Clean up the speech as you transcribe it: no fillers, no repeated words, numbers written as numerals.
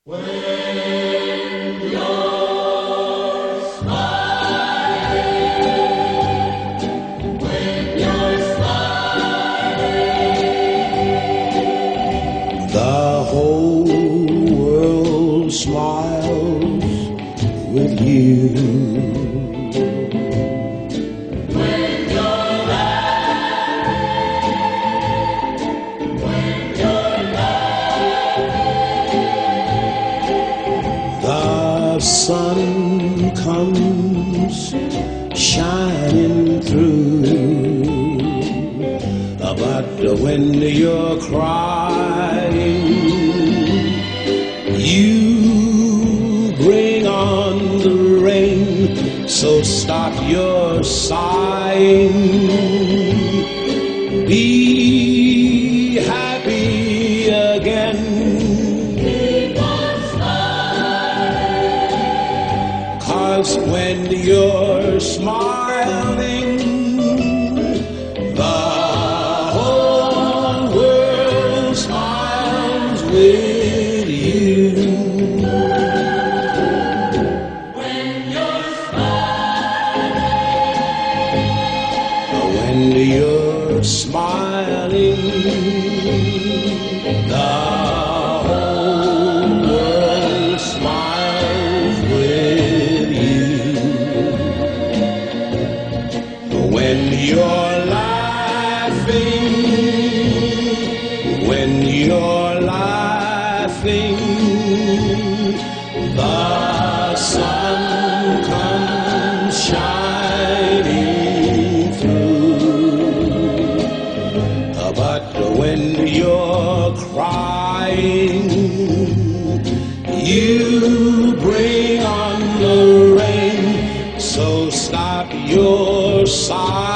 The whole world smiles with you. When you're laughing, when you're laughing, the sun comes shining through. But when you're crying, you bring on the rain. So stop your sighing. Be happy again. keep on smiling. 'Cause when you're smiling, the whole world smiles with you. When you're smiling, When you're smiling, the whole world smiles with you. When you're laughing, when you're laughing, the sun comes shining through. But when you're crying, you bring on the rain. So stop your sighing.